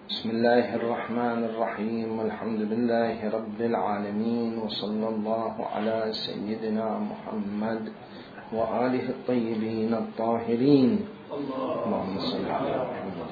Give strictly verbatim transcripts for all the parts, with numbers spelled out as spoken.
بسم الله الرحمن الرحيم. الحمد لله رب العالمين، وصلى الله على سيدنا محمد وآله الطيبين الطاهرين. اللهم صل على محمد.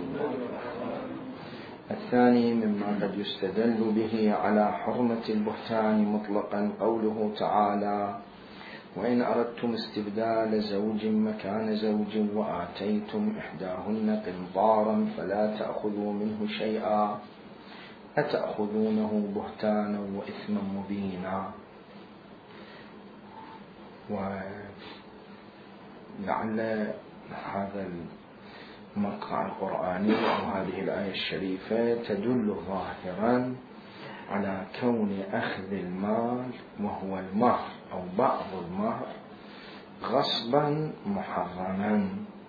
الثاني مما قد يستدل به على حرمة البهتان مطلقا قوله تعالى: وإن أردتم استبدال زوج مكان زوج وآتيتم إحداهن قنطارا فلا تأخذوا منه شيئا أتأخذونه بهتانا وإثما مبينا. ولعل هذا المقطع القرآني أو هذه الآية الشريفة تدل ظاهرا على كون أخذ المال وهو المهر أو بعض المهر غصبا محرما،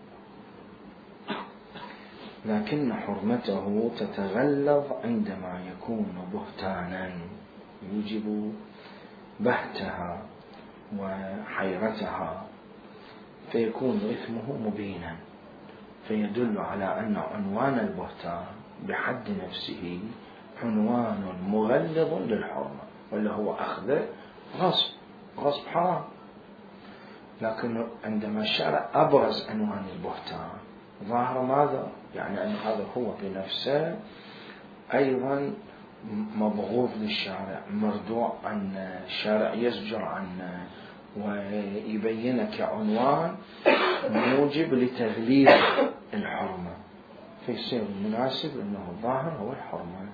لكن حرمته تتغلظ عندما يكون بهتانا يوجب بهتها وحيرتها، فيكون إثمه مبينا، فيدل على أن عنوان البهتان بحد نفسه عنوان مغلظ للحرمة، ولا هو أخذ غصب غصب حرام. لكن عندما الشرع أبرز عنوان البهتان ظاهر ماذا؟ يعني أن هذا هو بنفسه أيضا مبغوض للشارع، مردوع عن الشارع، يزجر عنه ويبين كعنوان موجب لتغليظ الحرمة، فيصير المناسب أنه الظاهر هو الحرمة.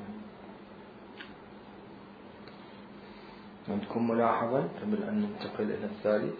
عندكم ملاحظة قبل أن ننتقل إلى الثالث؟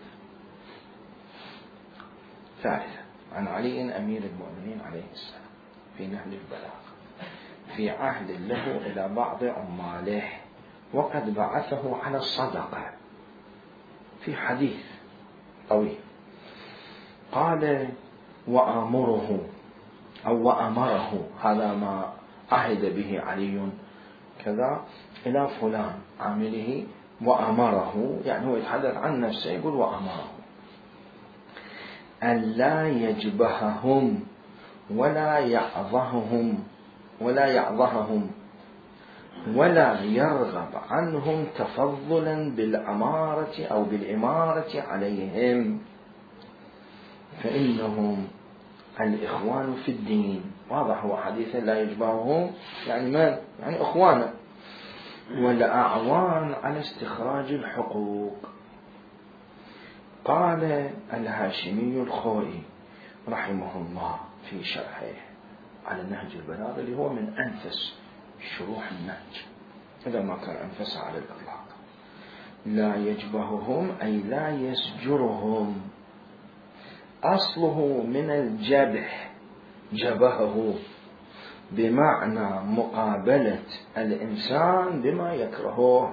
ثالثا، عن علي أمير المؤمنين عليه السلام في نهج البلاغ في عهد له إلى بعض عماله وقد بعثه على الصدقة، في حديث طويل قال: وآمره أو وأمره، هذا ما عهد به علي كذا إلى فلان عامله، وأمره يعني هو يتحدث عن نفسه، يقول وأمره أن لا يجبههم ولا يعظهم ولا يعظهم ولا يرغب عنهم تفضلا بالأمارة أو بالإمارة عليهم، فإنهم الإخوان في الدين. واضح هو حديثا لا يجبههم يعني من؟ يعني إخوانا، والأعوان على استخراج الحقوق. قال الهاشمي الخوئي رحمه الله في شرحه على نهج البلاغ، اللي هو من أنفس شروح النهج إذا ما كان أنفسها على الإطلاق: لا يجبههم أي لا يسجرهم، أصله من الجبح، جبهه بمعنى مقابلة الإنسان بما يكرهه.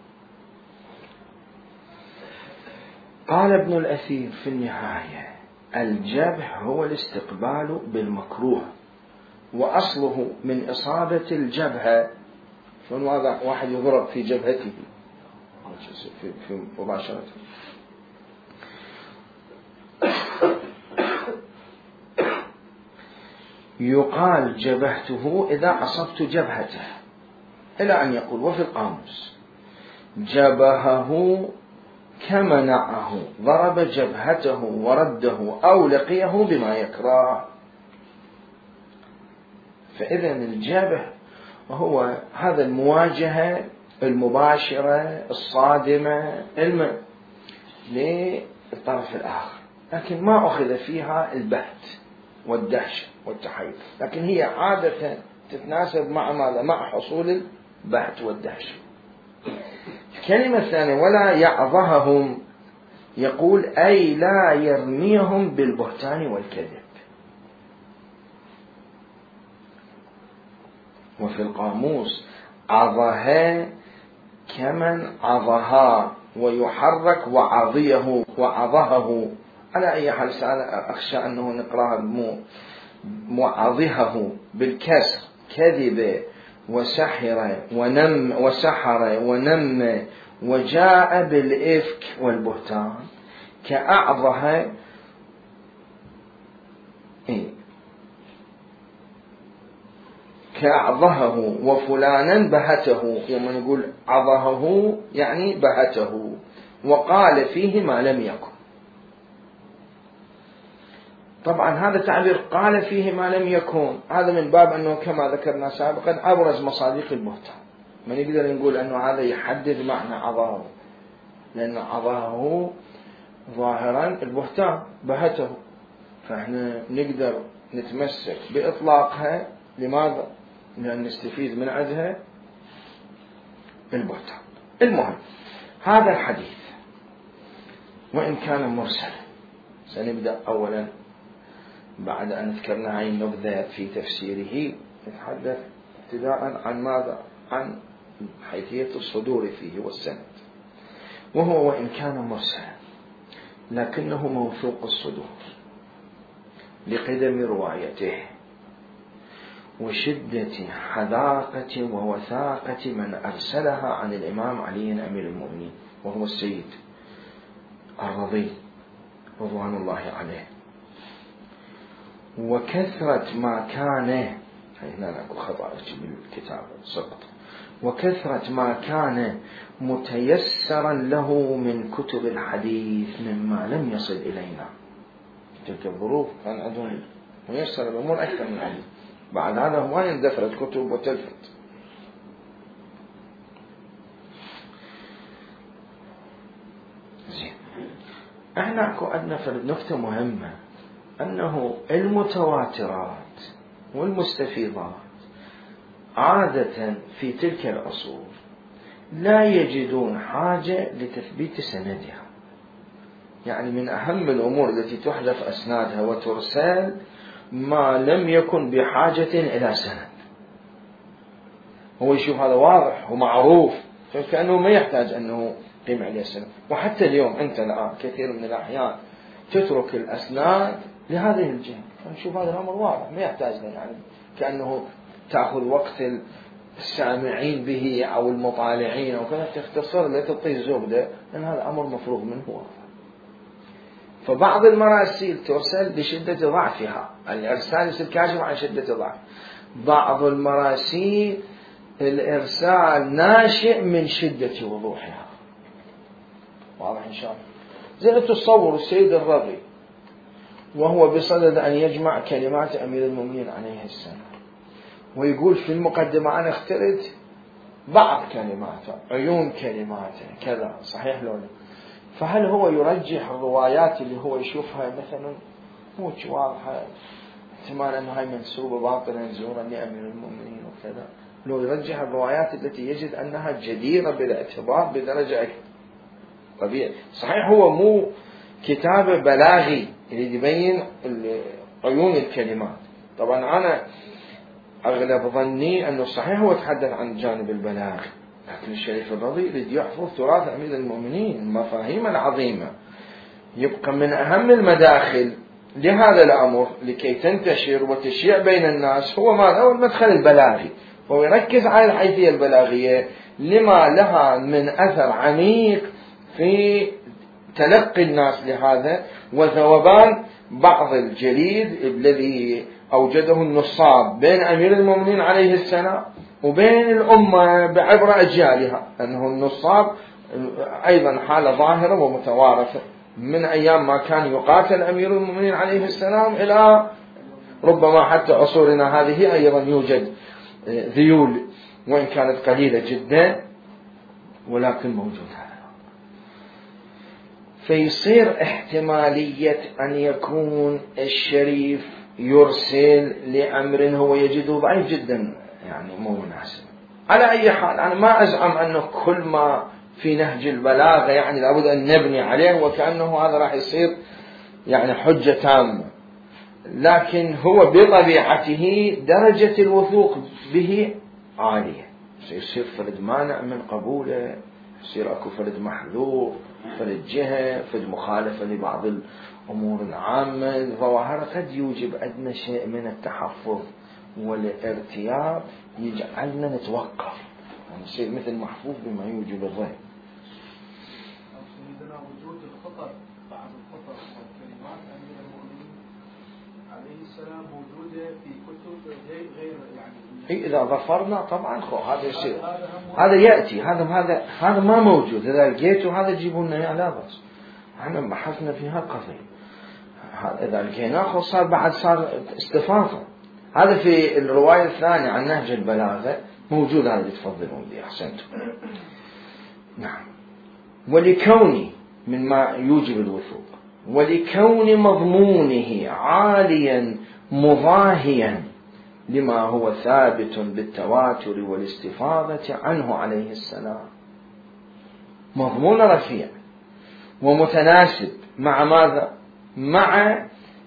قال ابن الأثير في النهاية: الجبح هو الاستقبال بالمكروه، وأصله من إصابة الجبهة، شلون واحد يضرب في جبهته في, في مباشرة. يقال جبهته إذا أصبت جبهته، إلى أن يقول وفي القاموس: جبهه كمنعه، ضرب جبهته ورده أو لقيه بما يكره. فإذا الجبه هو هذا المواجهة المباشرة الصادمة للطرف الآخر، لكن ما أخذ فيها البهت والدهشة والتحيز، لكن هي عادة تتناسب مع ماذا؟ مع حصول البهت والدهشة. الكلمة الثانية ولا يعظهم، يقول أي لا يرميهم بالبهتان والكذب. وفي القاموس عظها كمن عظها، ويحرك وعظيه وعظه. على أي حال أخشى أنه نقرأها معظهه بالكسر، كذب وسحر ونم وسحر ونم، وجاء بالإفك والبهتان كأعظها. إيه؟ كعظهه وفلانا بهته، يوم نقول عظهه يعني بهته، وقال فيه ما لم يكن. طبعا هذا تعبير قال فيه ما لم يكن، هذا من باب أنه كما ذكرنا سابقا أبرز مصادق البهتان. ما نقدر نقول أنه هذا يحدد معنى عظاه، لأن عظاه ظاهرا البهتان بهته، فإحنا نقدر نتمسك بإطلاقها. لماذا؟ لأن نستفيد من عندها البهتان. المهم هذا الحديث وإن كان مرسل، سنبدأ أولا بعد أن ذكرنا هاي النبذة في تفسيره نتحدث ابتداء عن ماذا؟ عن حيثية الصدور فيه والسند. وهو وإن كان مرسلا لكنه موثوق الصدور لقدم روايته وشدة حذاقة ووثاقة من أرسلها عن الإمام علي أمير المؤمنين وهو السيد الرضي رضوان الله عليه، وكثرة ما كان، هنا نقول خطأ بالكتاب سقط، وكثرة ما كان متيسرا له من كتب الحديث مما لم يصل إلينا. تلك الظروف كان عندهم ميسر الأمور أكثر من علي، بعد هذا هو اندثرت كتب وتلفت. زين، احنا اكو عندنا فرد نقطة مهمة، أنه المتواترات والمستفيضات عادة في تلك العصور لا يجدون حاجة لتثبيت سندها. يعني من أهم الأمور التي تحذف أسنادها وترسل ما لم يكن بحاجة إلى سند. هو يشوف هذا واضح ومعروف، فكأنه ما يحتاج أنه قيم عليه السند. وحتى اليوم أنت الآن كثير من الأحيان تترك الأسناد لهذه الجهة، نشوف هذا الأمر واضح ما يحتاج لنا، يعني كأنه تأخذ وقت السامعين به أو المطالعين أو كذا تختصر لا تعطيه زبدة، لأن هذا أمر مفروغ منه واضح. فبعض المراسيل ترسل بشدة ضعفها، الإرسال يصير كاشف عن شدة ضعف. بعض المراسيل الإرسال ناشئ من شدة وضوحها، واضح إن شاء الله. زي تصور السيد الرضي وهو بصدد أن يجمع كلمات أمير المؤمنين عليه السلام، ويقول في المقدمة أنا اخترت بعض كلماته، عيون كلماته كذا، صحيح لو لا؟ فهل هو يرجح الروايات اللي هو يشوفها مثلا موش واضحة احتمال أنه هاي منسوبة باطلا زورا لأمير المؤمنين وكذا، لو يرجح الروايات التي يجد أنها جديرة بالاعتبار بدرجة أكثر؟ طبيعي صحيح هو مو كتاب بلاغي اللي يبين عيون الكلمات. طبعا أنا أغلب ظني أنه صحيح هو تحدث عن جانب البلاغ، لكن الشريف الرضي يريد يحفظ تراث أمير المؤمنين المفاهيم العظيمة، يبقى من أهم المداخل لهذا الأمر لكي تنتشر وتشيع بين الناس هو ما هو المدخل البلاغي، هو يركز على الحيثية البلاغية لما لها من أثر عميق في تلقي الناس لهذا وذوبان بعض الجليد الذي أوجده النصاب بين أمير المؤمنين عليه السلام وبين الأمة بعبر أجيالها، أنه النصاب أيضا حالة ظاهرة ومتوارثة من أيام ما كان يقاتل أمير المؤمنين عليه السلام إلى ربما حتى عصورنا هذه أيضا يوجد ذيول وإن كانت قليلة جدا ولكن موجودة. فيصير احتمالية أن يكون الشريف يرسل لأمر هو يجده ضعيف جدا، يعني مو مناسب. على أي حال أنا ما أزعم أنه كل ما في نهج البلاغة يعني لابد أن نبني عليه وكأنه هذا راح يصير يعني حجة تامة، لكن هو بطبيعته درجة الوثوق به عالية، سيصير فرد مانع من قبوله، يصير أكو فرد محذور، فرد جهة، فرد مخالفة لبعض الأمور العامة الظواهر قد يوجب أدنى شيء من التحفظ والارتياب يجعلنا نتوقف، يعني شيء مثل محفوظ بما يوجب الظن. وجود الخطر بعض الخطر والكلمات أمير المؤمنين عليه السلام موجودة في كتب غير يعني إذا ظفرنا طبعا خو هذا يصير، هذا يأتي، هذا هذا هذا ما موجود، إذا لقيته هذا جيبوا لنا إياه لا بأس، احنا بحثنا فيها قضية. إذا لقيناه صار بعد صار استفاضة. هذا في الرواية الثانية عن نهج البلاغة موجود، هذا اللي تفضلون به أحسنتم. نعم. ولكوني مما يوجب الوثوق، ولكون مضمونه عاليا مضاهيا لما هو ثابت بالتواتر والاستفاضة عنه عليه السلام، مضمون رفيع ومتناسب مع ماذا؟ مع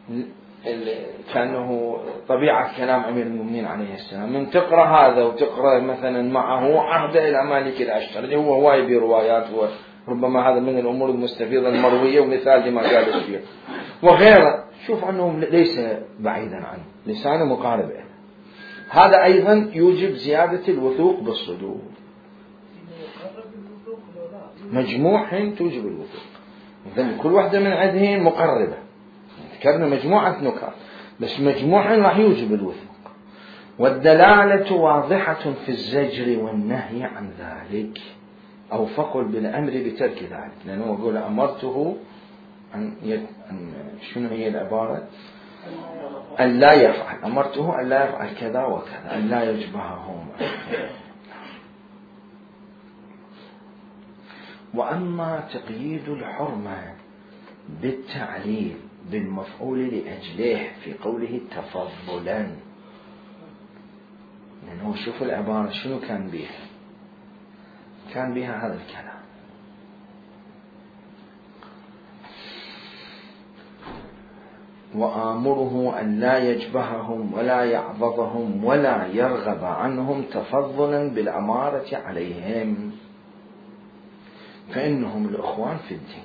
كأنه طبيعة كلام أمير المؤمنين عليه السلام. من تقرأ هذا وتقرأ مثلا معه عهد إلى مالك الأشتر اللي هو هواي بروايات، وربما هذا من الأمور المستفيضة المروية ومثال لما قال الشيخ وغيره، شوف أنه ليس بعيدا عنه، لسانه مقارب له. هذا أيضا يوجب زيادة الوثوق بالصدور. مجموع توجب الوثوق، إذن كل واحدة من عندهن مقربة، ذكرنا مجموعة نكات بس مجموع راح يوجب الوثوق. والدلالة واضحة في الزجر والنهي عن ذلك، أو فقل بالأمر بترك ذلك، لأنه يقول أمرته أن, يد... أن شنو هي العبارة؟ أن لا يفعل، أمرته أن لا يفعل كذا وكذا، أن لا يجبههم. وأما تقييد الحرمة بالتعليل بالمفعول لأجله في قوله تفضلا، لأنه شوف العبارة شنو كان بها، كان بها هذا الكلام: وآمره أن لا يجبههم ولا يعضضهم ولا يرغب عنهم تفضلا بالأمارة عليهم، فإنهم الأخوان في الدين.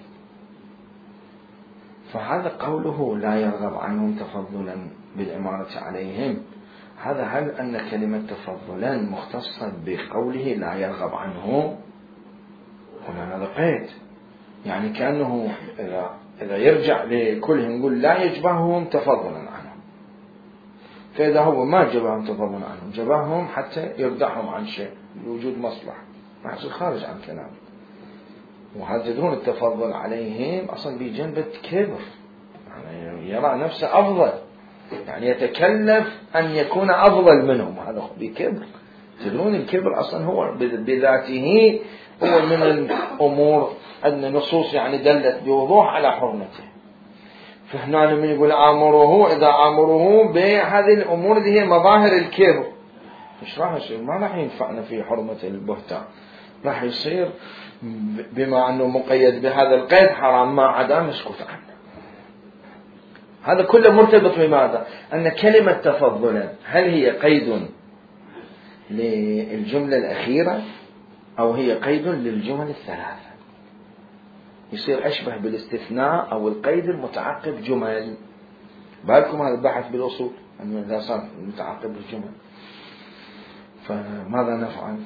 فهذا قوله لا يرغب عنهم تفضلا بالأمارة عليهم، هذا هل أن كلمة تفضلا مختصة بقوله لا يرغب عنهم؟ هنا هذا قيد، يعني كأنه إذا, إذا يرجع لكلهم يقول لا يجبههم تفضلا عنهم، فإذا هو ما جبههم تفضلا عنهم، جبههم حتى يردحهم عن شيء لوجود مصلحة، ما يصير خارج عن كلام. وهذا تدرون التفضل عليهم أصلا بجنبة كبر، يعني يرى نفسه أفضل، يعني يتكلف أن يكون أفضل منهم، هذا بكبر. تدرون الكبر أصلا هو بذاته هو من الأمور أن النصوص يعني دلت بوضوح على حرمته. فهنا لما يقول آمره، إذا آمره بهذه الأمور دي هي مظاهر الكبر، مش راح يصير، ما راح ينفعنا في حرمة البهتان، راح يصير بما أنه مقيد بهذا القيد حرام، ما عدا نسكت عنه. هذا كله مرتبط بماذا؟ أن كلمة تفضلا هل هي قيد للجملة الأخيرة أو هي قيد للجمل الثلاثة؟ يصير أشبه بالاستثناء أو القيد المتعقب جمل. بالكم هذا البحث بالأصول أنه إذا صار متعقب الجمل فماذا نفعل؟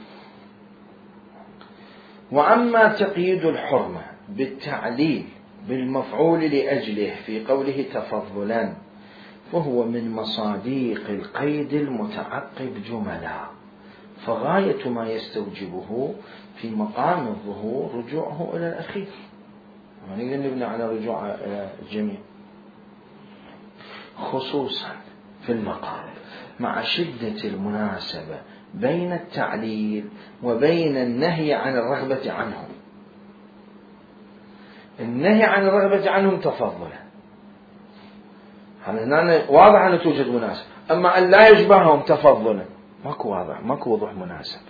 وأما تقييد الحرمة بالتعليل بالمفعول لأجله في قوله تفضلا، فهو من مصاديق القيد المتعقب جملا، فغاية ما يستوجبه في مقام الظهور رجوعه إلى الأخير، يعني نبني على رجوع إلى الجميع، خصوصا في المقام مع شدة المناسبة بين التعليل وبين النهي عن الرغبة عنهم. النهي عن الرغبة عنهم تفضلا، هذا واضح أنه توجد مناسبة، أما أن لا يشبههم تفضلا ماكو واضح، ماكو وضوح مناسب.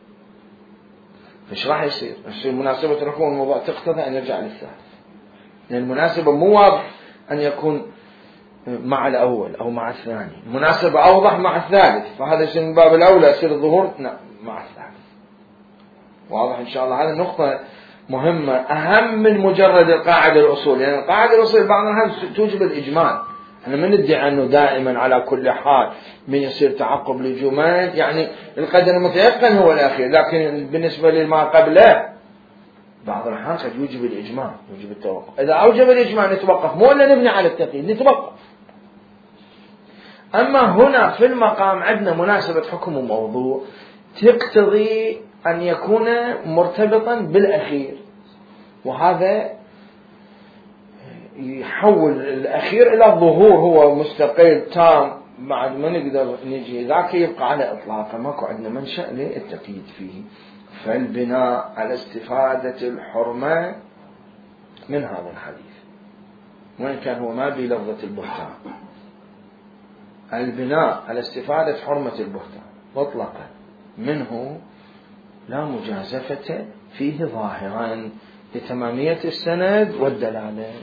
فإيش راح يصير؟ يصير مناسبة تكون الموضوع تقتضي أن يرجع للثالث، لأن المناسبة مو واضح أن يكون مع الأول أو مع الثاني، مناسبة أوضح مع الثالث، فهذا يصير من باب الأولى يصير الظهور مع الثالث. واضح إن شاء الله؟ هذه النقطة مهمة أهم من مجرد القاعدة الأصول، لأن يعني القاعدة الأصول بعضها توجب الإجمال. أنا من ندعي أنه دائما على كل حال من يصير تعقب للجمال يعني القدر المتيقن هو الأخير، لكن بالنسبة لما قبله بعض الأحيان قد يوجب الإجمال، يوجب التوقف. إذا أوجب الإجمال نتوقف، مو إلا نبني على التقييد، نتوقف. أما هنا في المقام عندنا مناسبة حكم وموضوع تقتضي أن يكون مرتبطا بالأخير، وهذا يحول الأخير إلى الظهور، هو مستقل تام بعد ما نقدر نجي ذاك يبقى على إطلاقه، ماكو عندنا منشأ للتقييد فيه. فالبناء على استفادة الحرمة من هذا الحديث، وإن كان هو ما بلفظة البهتان، البناء على استفادة حرمة البهتان مطلقا منه لا مجازفة فيه ظاهرا لتمامية السند والدلالة.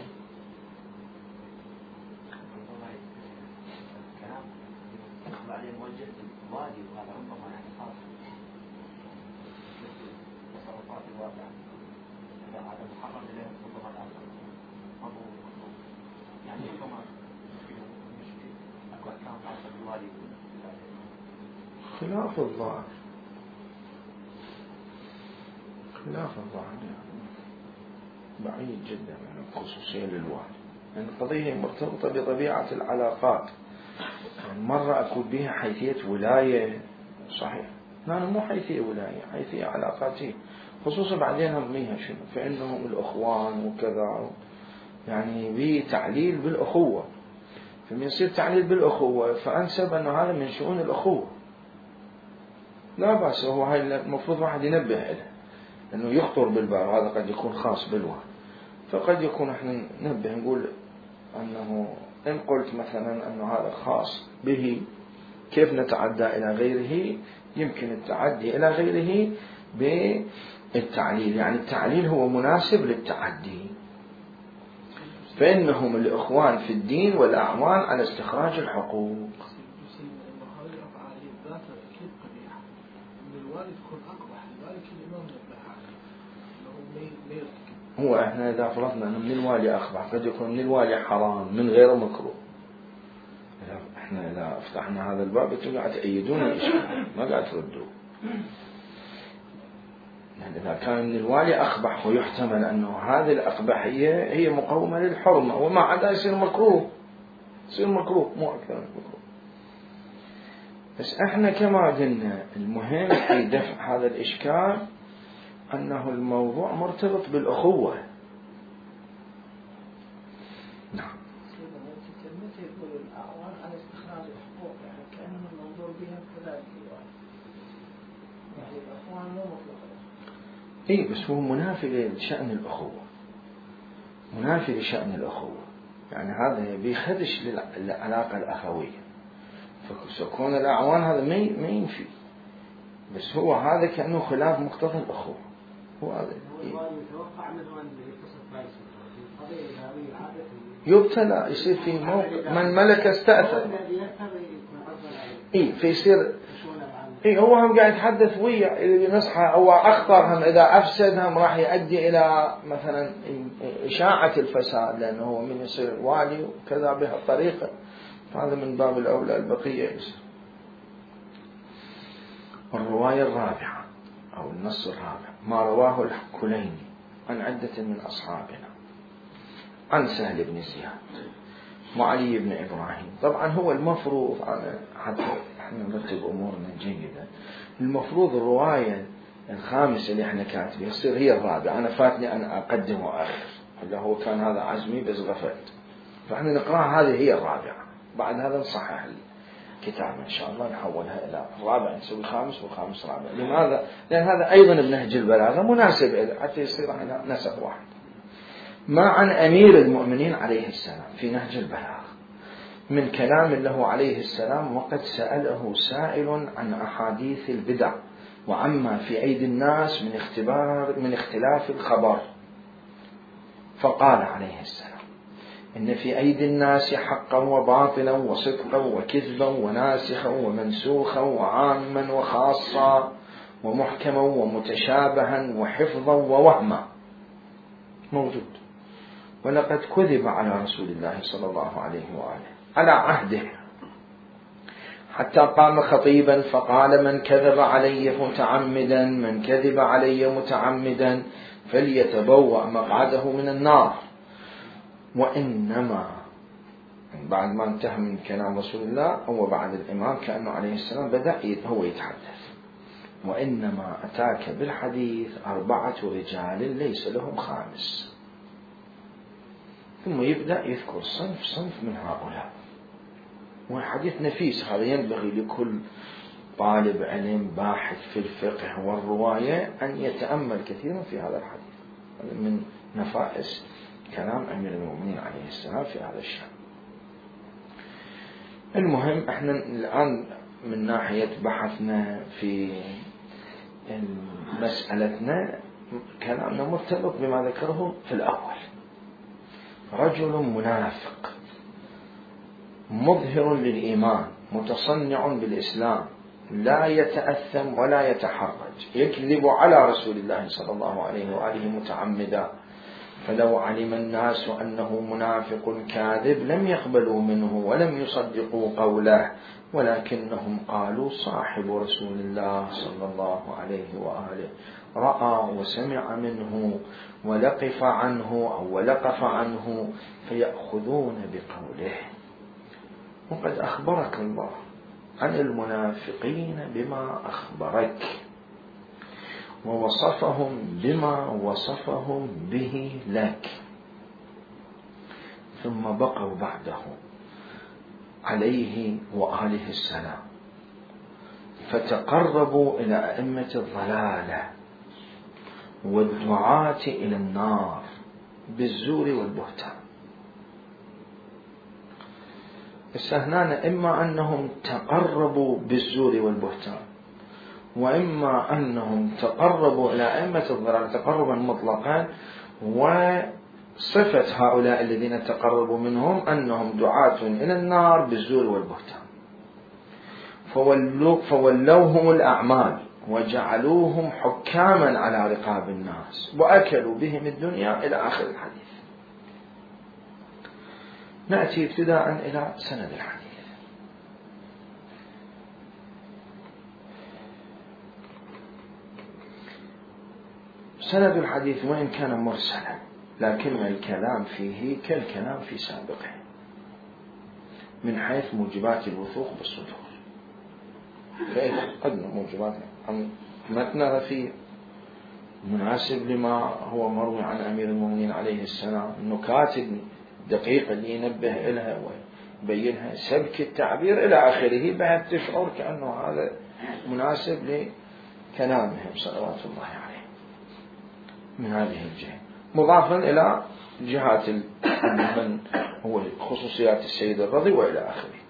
خلاف الظاهر، خلاف الظاهر بعيد جدا من الخصوصية للوالي، لأن القضية مرتبطة بطبيعة العلاقات. مرة أكون بها حيثية ولاية صحيح، لا مو حيثية ولاية، حيثية علاقاتية، خصوصا بعدين هم بيها شنو فإنهم الأخوان وكذا، يعني بتعليل بالأخوة، فمن يصير تعليل بالأخوة فأنسب أنه هذا من شؤون الأخوة، لا بأس. هو هاي المفروض واحد ينبه له أنه يخطر بالبال، هذا قد يكون خاص بالوالي، فقد يكون احنا ننبه نقول أنه إن قلت مثلا أنه هذا خاص به كيف نتعدى إلى غيره؟ يمكن التعدي إلى غيره بالتعليل، يعني التعليل هو مناسب للتعدي، فإنهم الإخوان في الدين والأعوان على استخراج الحقوق. هو احنا إذا فرضنا أنه من الوالي أخبح قد يكون من الوالي حرام من غير مكروه، احنا إذا افتحنا هذا الباب انتم قاعد تأيدون الإشكال ما قاعد تردوا. يعني إذا كان من الوالي أخبح ويحتمل أنه هذه الأقبحية هي مقومة للحرمة وما عدا يصير مكروه، يصير مكروه مو أكثر من مكروه. بس احنا كما قلنا المهم في دفع هذا الإشكال أنه الموضوع مرتبط بالأخوة. نعم. إيه بس هو منافي لشأن الأخوة، منافي لشأن الأخوة، يعني هذا بيخدش للعلاقة الأخوية، فكون الأعوان هذا ما ينفي، بس هو هذا كأنه خلاف مقتضى الأخوة. هو هذا يبتلى يصير في موقع من ملك استأثر. إيه فيصير إيه هو هم قاعد يتحدث ويا اللي نصحى أو أخطر هم إذا أفسدهم راح يؤدي إلى مثلا إشاعة الفساد، لأنه هو من يصير والي وكذا بهالطريقة، فهذا من باب الأولى البقية يصير. الرواية الرابعة أو النص الرابع ما رواه الكليني عن عدة من أصحابنا عن سهل بن زياد وعلي بن إبراهيم. طبعا هو المفروض حتى احنا نرتب أمورنا جيدا، المفروض الرواية الخامسة اللي احنا كاتبه يصير هي الرابعة، أنا فاتني أن أقدم وأخر، إلا هو كان هذا عزمي بس غفلت، فاحنا نقرأ هذه هي الرابعة، بعد هذا نصحح الكتاب إن شاء الله نحولها إلى الرابع، نسوي خامس وخامس رابع. لماذا؟ لأن هذا أيضا بنهج البلاغة مناسب حتى يصير على نسق واحد. ما عن أمير المؤمنين عليه السلام في نهج البلاغة من كلام له عليه السلام وقد سأله سائل عن أحاديث البدع وعما في أيدي الناس من اختبار من اختلاف الخبر، فقال عليه السلام إن في أيدي الناس حقا وباطلا وصدقا وكذبا وناسخا ومنسوخا وعاما وخاصا ومحكما ومتشابها وحفظا ووهما موجود. ولقد كذب على رسول الله صلى الله عليه وآله على عهده حتى قام خطيبا فقال من كذب علي متعمدا من كذب علي متعمدا فليتبوأ مقعده من النار. وإنما بعد ما انتهى من كلام رسول الله هو بعد الإمام كأنه عليه السلام بدأ هو يتحدث، وإنما أتاك بالحديث أربعة رجال ليس لهم خامس، ثم يبدأ يذكر صنف صنف من هؤلاء. والحديث نفيس، هذا ينبغي لكل طالب علم باحث في الفقه والرواية أن يتأمل كثيرا في هذا الحديث، من نفائس كلام أمير المؤمنين عليه السلام في هذا الشأن. المهم احنا الآن من ناحية بحثنا في مسألتنا كلامنا مرتبط بما ذكره في الأول. رجل منافق مظهر للإيمان متصنع بالإسلام لا يتأثم ولا يتحرج، يكذب على رسول الله صلى الله عليه وآله متعمدا، فلو علم الناس أنه منافق كاذب لم يقبلوا منه ولم يصدقوا قوله، ولكنهم قالوا صاحب رسول الله صلى الله عليه وآله، رأى وسمع منه ولقف عنه أو ولقف عنه فيأخذون بقوله. وقد أخبرك الله عن المنافقين بما أخبرك، ووصفهم بما وصفهم به لك، ثم بقوا بعده عليه وآله السلام فتقربوا إلى أئمة الضلالة والدعاة إلى النار بالزور والبهتان. السهنان إما أنهم تقربوا بالزور والبهتان، وإما أنهم تقربوا إلى أئمة الضلال تقربا مطلقا، وصفة هؤلاء الذين تقربوا منهم أنهم دعاة إلى النار بالزور والبهتان، فولو فولوهم الأعمال وجعلوهم حكاما على رقاب الناس وأكلوا بهم الدنيا إلى آخر الحديث. نأتي ابتداء إلى سند الحديث. سند الحديث وإن كان مرسلا لكن الكلام فيه كالكلام في سابقه من حيث موجبات الوثوق بالصدور، فإذا قدنا موجبات متنها فيه مناسب لما هو مروي عن أمير المؤمنين عليه السلام، النكات الدقيقة اللي ينبه إلها ويبينها، سبك التعبير إلى آخره، بعد تشعر كأنه هذا مناسب لكلامهم صلوات الله عليه من هذه الجهة، مضافا إلى جهات من هو خصوصيات السيد الرضي وإلى آخره،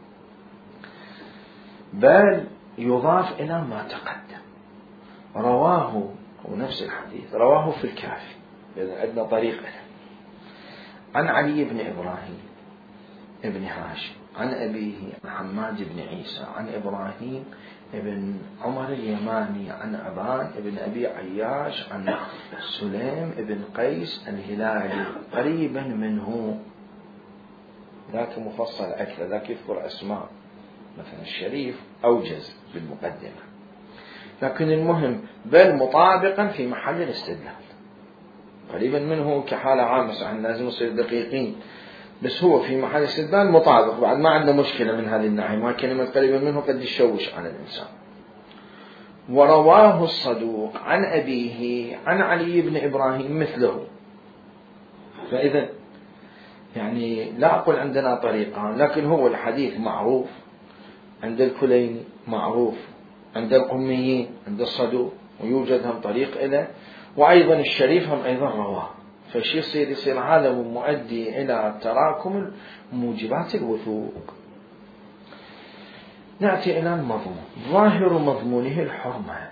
بل يضاف إلى ما تقدم. رواه ونفس الحديث رواه في الكافي، إذا عندنا طريقة عن علي بن إبراهيم ابن هاشم عن أبيه حماد بن عيسى عن إبراهيم ابن عمر اليماني عن أبان ابن أبي عياش عن سليم ابن قيس الهلالي قريبا منه، ذاك مفصل أكثر، ذاك يذكر أسماء مثلا الشريف أوجز بالمقدمة، لكن المهم بل مطابقا في محل الاستدلال، قريبا منه كحالة عامة، صح لازم نصير دقيقين، بس هو في محل استدلال مطابق، بعد ما عندنا مشكلة من هذه الناحية، ما كلمة قريبا منه قد يشوش على الإنسان. ورواه الصدوق عن أبيه عن علي بن إبراهيم مثله، فإذا يعني لا أقول عندنا طريقة، لكن هو الحديث معروف عند الكليني، معروف عند القميين، عند الصدوق، ويوجد هم طريق إلى، وأيضا الشريف هم أيضا رواه، فالشيء يصير يصير هذا مؤدي إلى تراكم موجبات الوثوق. نأتي إلى المضمون. ظاهر مضمونه الحرمة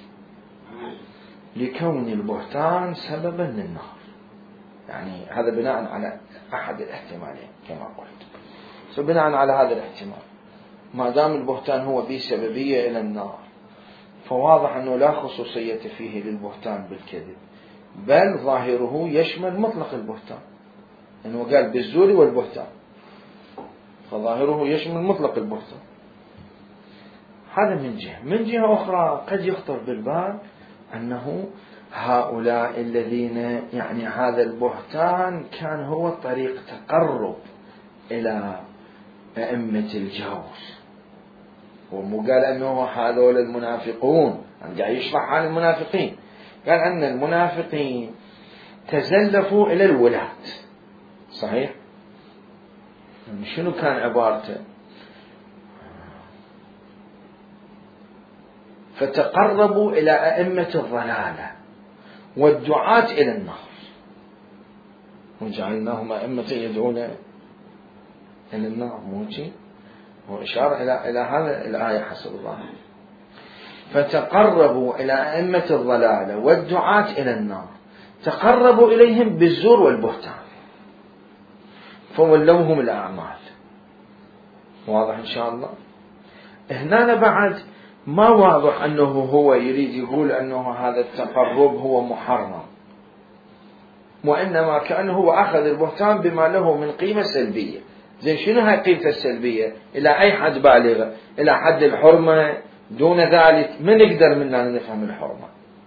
لكون البهتان سببا للنار، يعني هذا بناء على أحد الاحتمالين كما قلت، فبناء على هذا الاحتمال ما دام البهتان هو بسببية إلى النار، فواضح أنه لا خصوصية فيه للبهتان بالكذب، بل ظاهره يشمل مطلق البهتان، لأنه يعني قال بالزور والبهتان، فظاهره يشمل مطلق البهتان. هذا من جهة. من جهة أخرى قد يخطر بالبال أنه هؤلاء الذين يعني هذا البهتان كان هو طريق تقرب إلى أئمة الجور، ومو قال أنه هذول المنافقون، قاعد يشرح عن المنافقين، قال أن المنافقين تزلفوا إلى الولاة. صحيح؟ شنو كان عبارته؟ فتقربوا إلى أئمة الضلالة والدعاة إلى النار وجعلناهم أئمة يدعون إلى النار. موجي هو إشارة إلى إلى هذا الآية حسب الله. فتقربوا إلى أئمة الضلالة والدعاة إلى النار، تقربوا إليهم بالزور والبهتان فولوهم الأعمال. واضح إن شاء الله؟ هنا بعد ما واضح أنه هو يريد يقول أنه هذا التقرب هو محرم، وإنما كأنه هو أخذ البهتان بما له من قيمة سلبية. زين شنو هاي قيمة السلبية؟ إلى أي حد بالغة؟ إلى حد الحرمة؟ دون ذلك من نقدر مننا نفهم الحرمة؟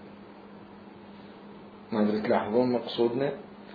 ما أدري تلاحظون مقصودنا.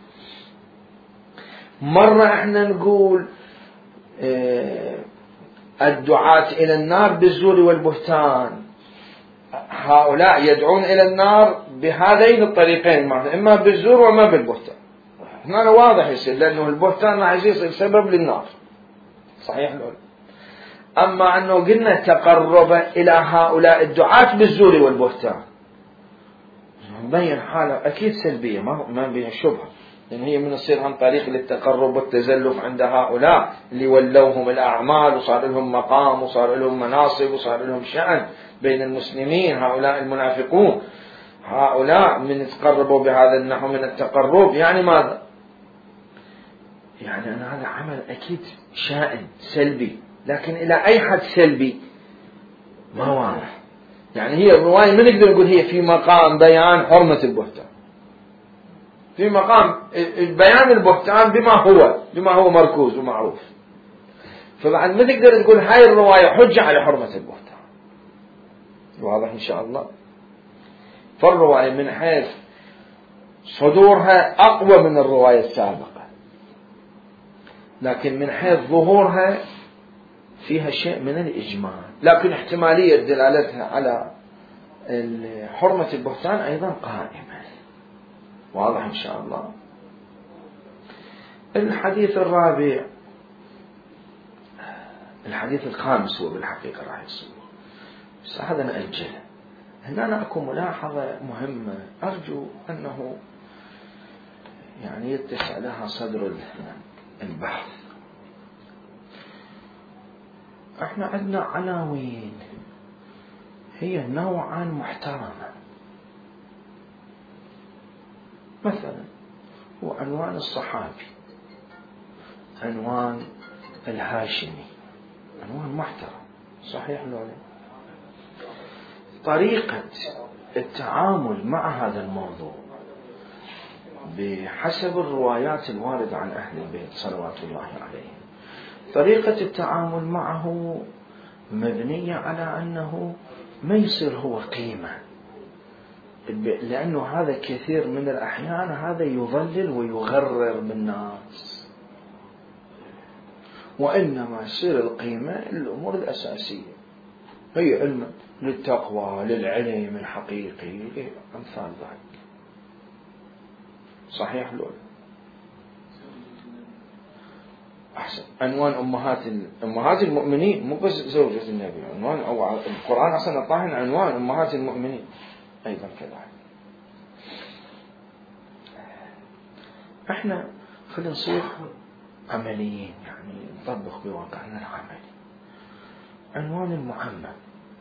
مرة احنا نقول اه الدعاة إلى النار بالزور والبهتان، هؤلاء يدعون إلى النار بهذين الطريقين، إما بالزور وما بالبهتان. هنا واضح يصير، لأنه البهتان راح يصير سبب للنار. صحيح لولا؟ أما أنه قلنا تقرب إلى هؤلاء الدعاة بالزور والبهتان، مبين حالة أكيد سلبية، ما ما بين شبهة، لأن هي من الصير عن طريق للتقرب والتزلف عند هؤلاء اللي ولوهم الأعمال وصار لهم مقام وصار لهم مناصب وصار لهم شأن بين المسلمين. هؤلاء المنافقون، هؤلاء من يتقربوا بهذا النحو من التقرب، يعني ماذا؟ يعني أن هذا عمل أكيد شائن سلبي، لكن إلى أي حد سلبي ما واضح. يعني هي الرواية ما نقدر نقول هي في مقام بيان حرمة البهتان، في مقام بيان البهتان بما هو بما هو مركوز ومعروف. فبعد ما نقدر نقول هاي الرواية حجة على حرمة البهتان. واضح إن شاء الله؟ فالرواية من حيث صدورها أقوى من الرواية السابقة، لكن من حيث ظهورها فيها شيء من الإجمال، لكن احتمالية دلالتها على حرمة البهتان أيضا قائمة. واضح إن شاء الله؟ الحديث الرابع، الحديث الخامس هو بالحقيقة راح يصير، بس هذا نأجله. هنا أكو ملاحظة مهمة أرجو أنه يعني يتسع لها صدر البحث. احنا عندنا عناوين هي نوعا محترمة، مثلا هو عنوان الصحابي، عنوان الهاشمي، عنوان محترم. صحيح لو لا؟ طريقة التعامل مع هذا الموضوع بحسب الروايات الواردة عن أهل البيت صلوات الله عليهم، طريقة التعامل معه مبنية على أنه ما يصير هو قيمة، لأنه هذا كثير من الأحيان هذا يضلل ويغرر بالناس، وإنما يصير القيمة الأمور الأساسية هي علم للتقوى للعلم الحقيقي أمثال ذلك. صحيح لولا؟ أحسن. عنوان أمهات أمهات المؤمنين، مو بس زوجة النبي، عنوان أو القرآن أصلا طاهن عنوان أمهات المؤمنين أيضا كذلك. إحنا خلينا نصير عمليين، يعني نطبق بواقعنا العملي. عنوان المعمم،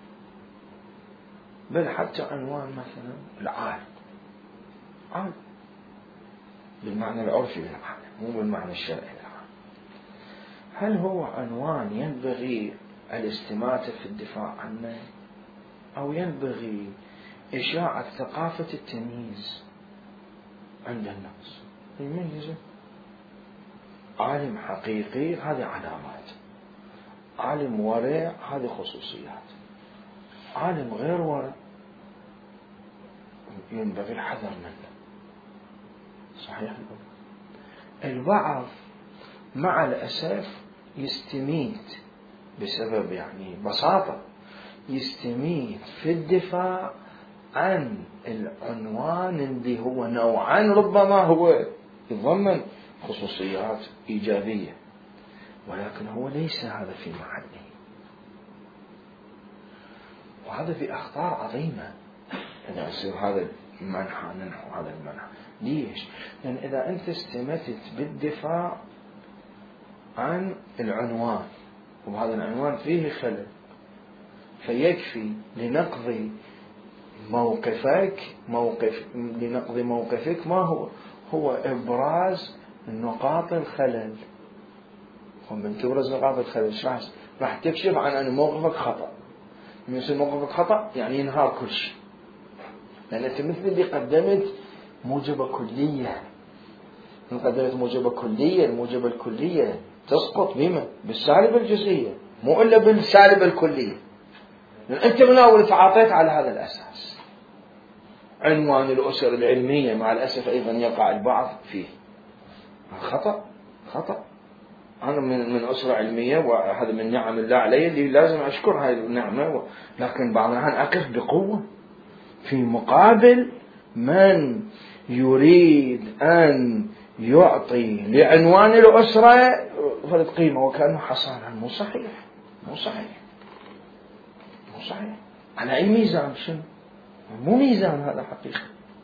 بل حتى عنوان مثلا العالم، عالم بالمعنى العرفي للعالم مو بالمعنى الشرعي للعالم، هل هو عنوان ينبغي الاستماتة في الدفاع عنه، أو ينبغي إشاعة ثقافة التمييز عند الناس؟ يميزه عالم حقيقي هذه علامات، عالم ورع هذه خصوصيات، عالم غير ورع ينبغي الحذر منه. صحيح. البعض مع الأسف يستميت بسبب يعني بساطة، يستميت في الدفاع عن العنوان اللي هو نوعا ربما هو يضمن خصوصيات إيجابية، ولكن هو ليس هذا في محله، وهذا في أخطار عظيمة إذا يصير هذا المنحى ننحو هذا المنحى. ليش؟ لأن إذا أنت استمتت بالدفاع عن العنوان وهذا العنوان فيه خلل، فيكفي لنقضي موقفك موقف لنقضي موقفك ما هو هو إبراز نقاط الخلل. ومن تبرز نقاط الخلل راح تكشف عن أن موقفك خطأ. من يصير موقفك خطأ يعني ينهار كل شيء، لأن أنت مثل اللي قدمت موجبة كلية. من قدمت موجبة كلية، الموجبة الكلية تسقط بما بالسالبة الجزئية مو إلا بالسالبة الكلية، لأن أنت من أول تعاطيت على هذا الأساس. عنوان الأسر العلمية مع الأسف أيضا يقع البعض فيه خطأ خطأ. أنا من من أسرة علمية وهذا من نعم الله علي اللي لازم أشكر هذه النعمة، لكن بعض الأحيان أقف بقوة في مقابل من يريد أن يعطي لعنوان الأسرة فرد قيمة وكأنه حصانها. مو صحيح مو صحيح مو صحيح. على أي ميزان؟ شنو؟ مو ميزان هذا حقيقة.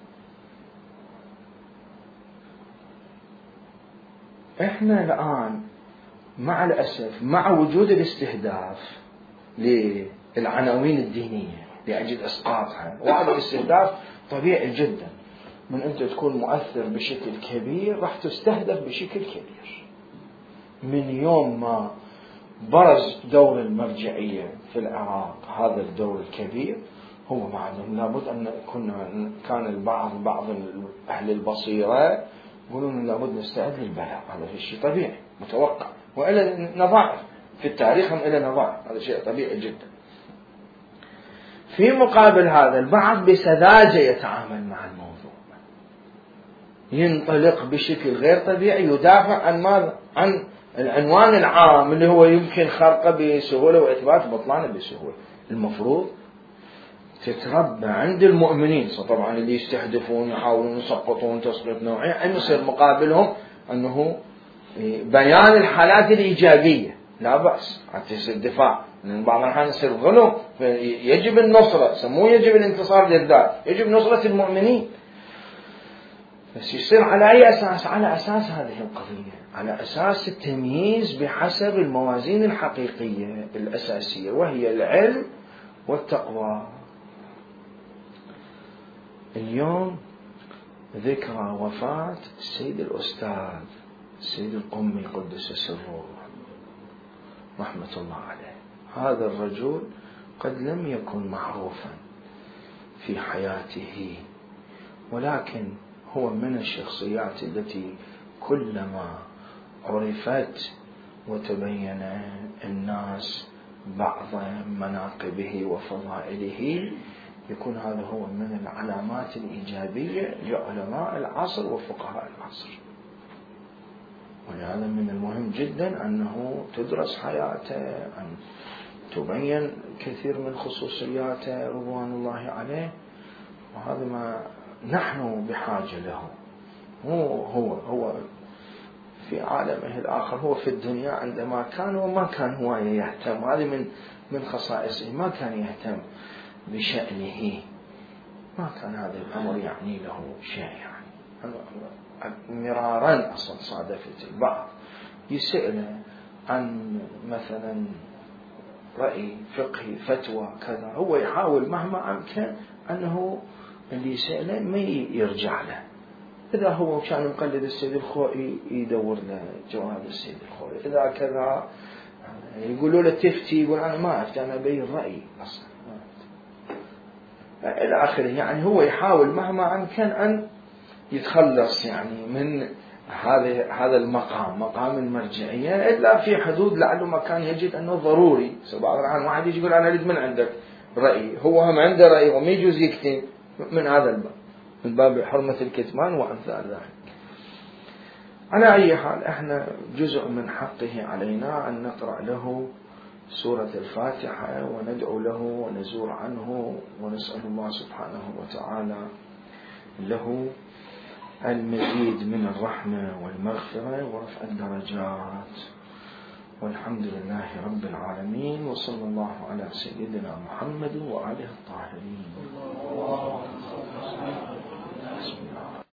إحنا الآن مع الأسف مع وجود الاستهداف للعناوين الدينية لأجل إسقاطها، وهذا الاستهداف طبيعي جدا. من أنت تكون مؤثر بشكل كبير راح تستهدف بشكل كبير. من يوم ما برز دور المرجعية في العراق هذا الدور الكبير هو معلوم لابد أن كنا كان البعض بعض أهل البصيرة يقولون لابد نستعد للبلاء. هذا شيء طبيعي متوقع، وإلى نظائر في التاريخ هم إلى نظائر، هذا شيء طبيعي جدا. في مقابل هذا البعض بسذاجة يتعامل مع الموضوع، ينطلق بشكل غير طبيعي يدافع عن ماذا؟ عن العنوان العام اللي هو يمكن خرقه بسهولة وإثبات بطلانه بسهولة. المفروض تتربى عند المؤمنين طبعا اللي يستهدفون يحاولون يسقطون تسقيط نوعي أن يصير مقابلهم أنه بيان الحالات الإيجابية لا بأس حتى يصير دفاع، لأن بعض الأحيان يصير ظلم يجب النصرة، سموه يجب الانتصار للذات، يجب نصرة المؤمنين. بس يصير على أي أساس؟ على أساس هذه القضية، على أساس التمييز بحسب الموازين الحقيقية الأساسية وهي العلم والتقوى. اليوم ذكرى وفاة السيد الأستاذ السيد القمي قدس سره رحمة الله عليه. هذا الرجل قد لم يكن معروفا في حياته، ولكن هو من الشخصيات التي كلما عرفت وتبين الناس بعض مناقبه وفضائله يكون هذا هو من العلامات الإيجابية لعلماء العصر وفقهاء العصر. ولهذا من المهم جدا أنه تدرس حياته، أن تبين كثير من خصوصياته رضوان الله عليه، وهذا ما نحن بحاجة له. هو هو هو في عالمه الآخر، هو في الدنيا عندما كان وما كان هو يهتم، هذه من من خصائصه، ما كان يهتم بشأنه، ما كان هذا الأمر يعني له شيء. يعني مرارا أصلا صادفت البعض يسأل عن مثلا رأي فقهي فتوى كذا، هو يحاول مهما أمكن أنه اللي يسأله ما يرجع له. إذا هو كان مقلد السيد الخوئي يدور له جواب السيد الخوئي، إذا كذا يقولوا له تفتي يقول أنا ما أفتي أنا بي الرأي أصلا إلى آخره. يعني هو يحاول مهما أمكن أن يتخلص يعني من هذا هذا المقام مقام المرجعية، إلا في حدود لعله ما كان يجد أنه ضروري. بعض الأحيان واحد يجي يقول أنا أريد من عندك رأي، هو هم عنده رأي وما يجوز يكتم من هذا الباب، من باب حرمة الكتمان وأمثال ذلك. على أي حال احنا جزء من حقه علينا أن نقرأ له سورة الفاتحة وندعو له ونزور عنه ونسأل الله سبحانه وتعالى له المزيد من الرحمة والمغفرة ورفع الدرجات. والحمد لله رب العالمين، وصلى الله على سيدنا محمد وآله الطاهرين.